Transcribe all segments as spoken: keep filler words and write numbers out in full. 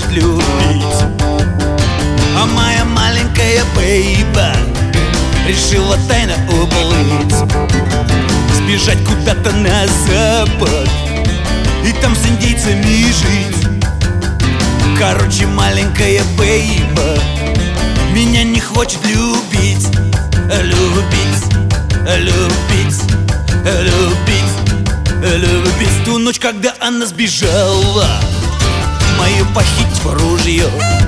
любить. А моя маленькая бейба решила тайно уплыть, сбежать куда-то на запад и там с индейцами жить. Короче, маленькая бейба меня не хочет любить. Любить, любить, любить, любить. В ту ночь, когда она сбежала, мою похитить в ружье,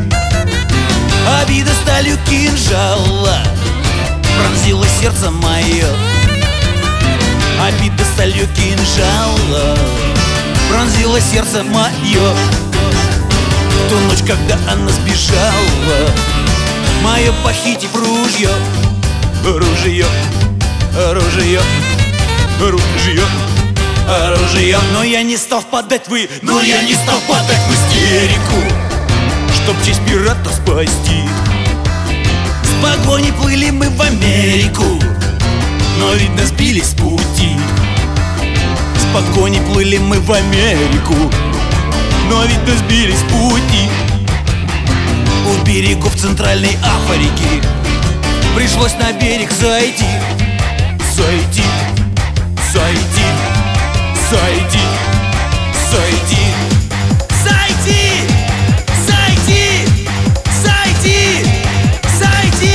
обида сталью кинжала пронзила сердце мое. Обида сталью кинжала пронзила сердце мое. В ту ночь, когда она сбежала, мое похитив ружье, ружье, ружье, ружье, оружие. Но я не стал впадать в Но я не стал впадать в истерику, чтоб честь пирата спасти. С погоней плыли мы в Америку, но, видно, сбились с пути. С погоней плыли мы в Америку, но, видно, сбились с пути. У берегов Центральной Африки пришлось на берег зайти, зайти, зайти, зайти, зайти, зайти, зайти, зайти, зайти.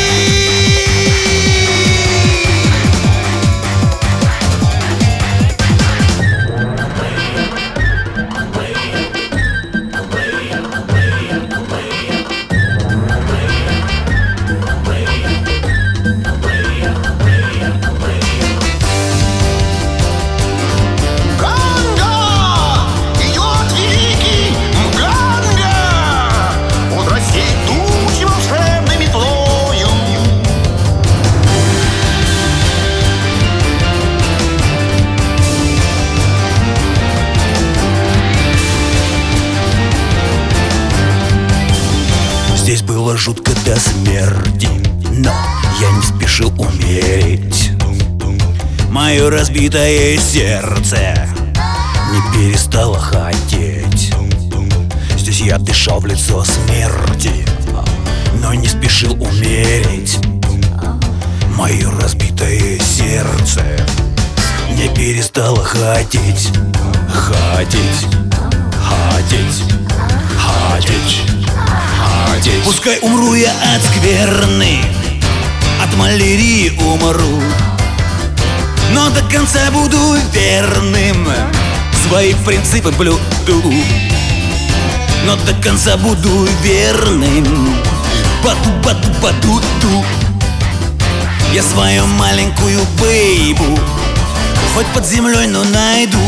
Здесь было жутко до смерти, но я не спешил умереть. Мое разбитое сердце не перестало хотеть. Здесь я дышал в лицо смерти, но не спешил умереть. Мое разбитое сердце не перестало хотеть. Хотеть, хотеть, хотеть. Пускай умру я от скверны, от малярии умру, но до конца буду верным, свои принципы блюду. Но до конца буду верным, баду, баду, баду, ду. Я свою маленькую бейбу хоть под землей, но найду,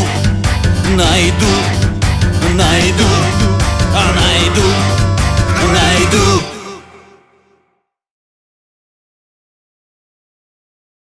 найду, найду, а найду, найду.